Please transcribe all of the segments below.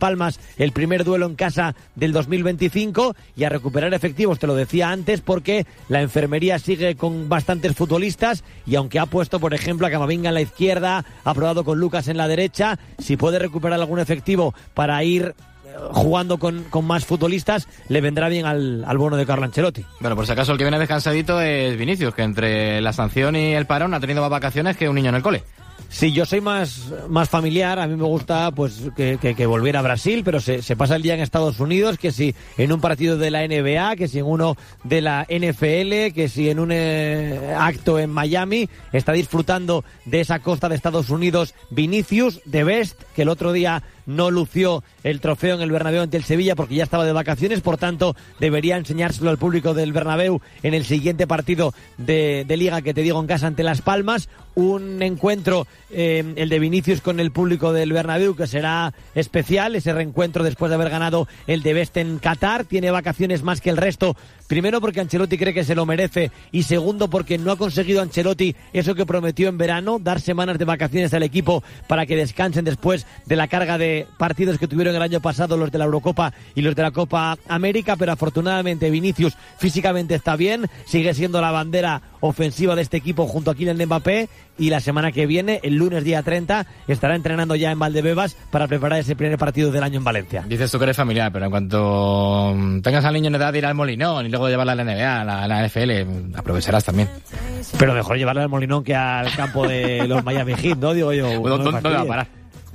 Palmas el primer duelo en casa del 2025 y a recuperar efectivos, te lo decía antes, porque la enfermería sigue con bastantes futbolistas y aunque ha puesto, por ejemplo, a Camavinga en la izquierda, ha probado con Lucas en la derecha, si puede recuperar algún efectivo para ir jugando con más futbolistas, le vendrá bien al bono de Carlo Ancelotti. Bueno, por si acaso el que viene descansadito es Vinicius, que entre la sanción y el parón ha tenido más vacaciones que un niño en el cole. Sí, yo soy más familiar, a mí me gusta pues que volviera a Brasil, pero se pasa el día en Estados Unidos, que si en un partido de la NBA, que si en uno de la NFL, que si en un acto en Miami, está disfrutando de esa costa de Estados Unidos Vinicius, de Best, que el otro día no lució el trofeo en el Bernabéu ante el Sevilla porque ya estaba de vacaciones, por tanto debería enseñárselo al público del Bernabéu en el siguiente partido de Liga que te digo en casa ante Las Palmas. Un encuentro, el de Vinicius con el público del Bernabéu, que será especial, ese reencuentro después de haber ganado el de Best en Qatar. Tiene vacaciones más que el resto, primero porque Ancelotti cree que se lo merece y segundo porque no ha conseguido Ancelotti eso que prometió en verano, dar semanas de vacaciones al equipo para que descansen después de la carga de partidos que tuvieron el año pasado los de la Eurocopa y los de la Copa América, pero afortunadamente Vinicius físicamente está bien, sigue siendo la bandera ofensiva de este equipo junto a Kylian Mbappé y la semana que viene, el lunes día 30, estará entrenando ya en Valdebebas para preparar ese primer partido del año en Valencia. Dices tú que eres familiar, pero en cuanto tengas al niño en edad de ir al Molinón y luego llevarla a la NBA, a la NFL, aprovecharás también. Pero mejor llevarla al Molinón que al campo de los Miami Heat, ¿no? Digo yo. ¿Dónde va a parar?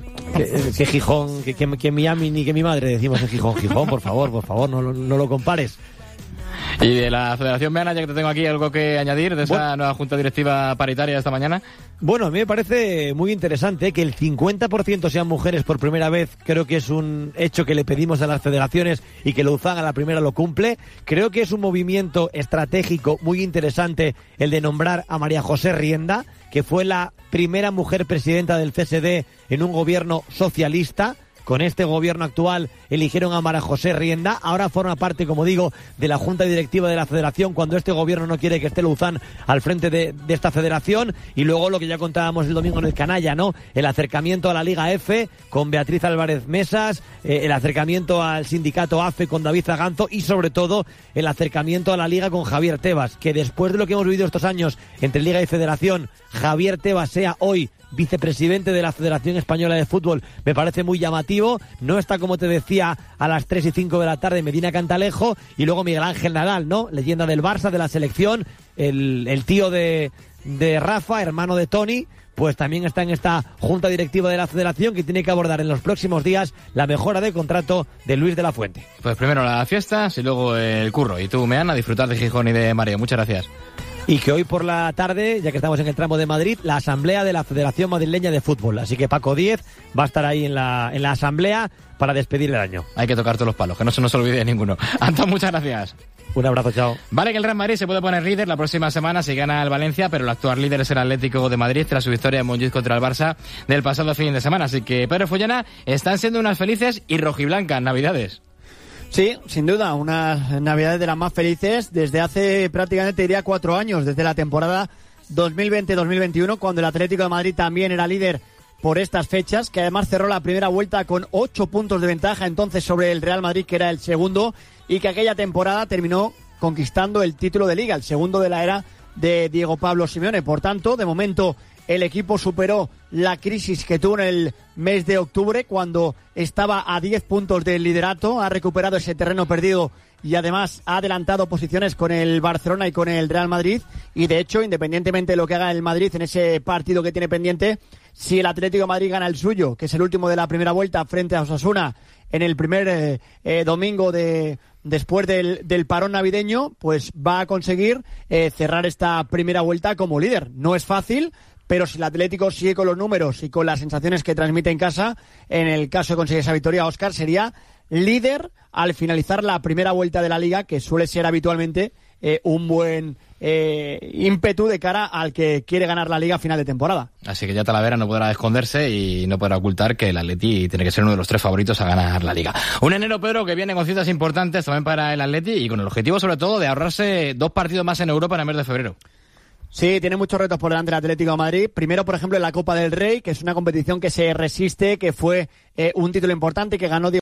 Que Gijón, que Miami ni que mi madre decimos en Gijón, por favor, no lo compares. Y de la Federación Meana, ya que te tengo aquí, ¿algo que añadir de esa nueva Junta Directiva paritaria esta mañana? Bueno, a mí me parece muy interesante que el 50% sean mujeres por primera vez. Creo que es un hecho que le pedimos a las federaciones y que Louzán a la primera lo cumple. Creo que es un movimiento estratégico muy interesante el de nombrar a María José Rienda, que fue la primera mujer presidenta del CSD en un gobierno socialista. Con este gobierno actual eligieron a María José Rienda, ahora forma parte, como digo, de la Junta Directiva de la Federación cuando este gobierno no quiere que esté Louzán al frente de esta federación. Y luego lo que ya contábamos el domingo en el Canalla, ¿no? El acercamiento a la Liga F con Beatriz Álvarez Mesas, el acercamiento al sindicato AFE con David Zaganzo y sobre todo el acercamiento a la Liga con Javier Tebas, que después de lo que hemos vivido estos años entre Liga y Federación, Javier Tebas sea hoy vicepresidente de la Federación Española de Fútbol, me parece muy llamativo. No está, como te decía, a las 3 y 5 de la tarde Medina Cantalejo y luego Miguel Ángel Nadal, ¿no? Leyenda del Barça, de la selección, el tío de Rafa, hermano de Tony, pues también está en esta Junta Directiva de la Federación que tiene que abordar en los próximos días la mejora de contrato de Luis de la Fuente. Pues primero las fiestas y luego el curro. Y tú, Meana, a disfrutar de Gijón y de Mareo. Muchas gracias. Y que hoy por la tarde, ya que estamos en el tramo de Madrid, la asamblea de la Federación Madrileña de Fútbol. Así que Paco Díez va a estar ahí en la asamblea para despedir el año. Hay que tocar todos los palos, que no se nos olvide ninguno. Antón, muchas gracias. Un abrazo, chao. Vale que el Real Madrid se puede poner líder la próxima semana si gana el Valencia, pero el actual líder es el Atlético de Madrid tras su victoria en Montjuïc contra el Barça del pasado fin de semana. Así que Pedro Follana, están siendo unas felices y rojiblancas navidades. Sí, sin duda, unas navidades de las más felices desde hace prácticamente, diría, 4 años, desde la temporada 2020-2021, cuando el Atlético de Madrid también era líder por estas fechas, que además cerró la primera vuelta con 8 puntos de ventaja entonces sobre el Real Madrid, que era el segundo, y que aquella temporada terminó conquistando el título de Liga, el segundo de la era de Diego Pablo Simeone. Por tanto, de momento, el equipo superó la crisis que tuvo en el mes de octubre, cuando estaba a 10 puntos del liderato, ha recuperado ese terreno perdido y además ha adelantado posiciones con el Barcelona y con el Real Madrid. Y de hecho, independientemente de lo que haga el Madrid en ese partido que tiene pendiente, si el Atlético de Madrid gana el suyo, que es el último de la primera vuelta frente a Osasuna, en el primer domingo después del parón navideño, pues va a conseguir cerrar esta primera vuelta como líder. No es fácil, pero si el Atlético sigue con los números y con las sensaciones que transmite en casa, en el caso de conseguir esa victoria, Óscar, sería líder al finalizar la primera vuelta de la Liga, que suele ser habitualmente un buen ímpetu de cara al que quiere ganar la Liga a final de temporada. Así que ya Talavera no podrá esconderse y no podrá ocultar que el Atleti tiene que ser uno de los 3 favoritos a ganar la Liga. Un enero, Pedro, que viene con citas importantes también para el Atleti y con el objetivo sobre todo de ahorrarse 2 partidos más en Europa en el mes de febrero. Sí, tiene muchos retos por delante el Atlético de Madrid. Primero, por ejemplo, en la Copa del Rey, que es una competición que se resiste, que fue un título importante que ganó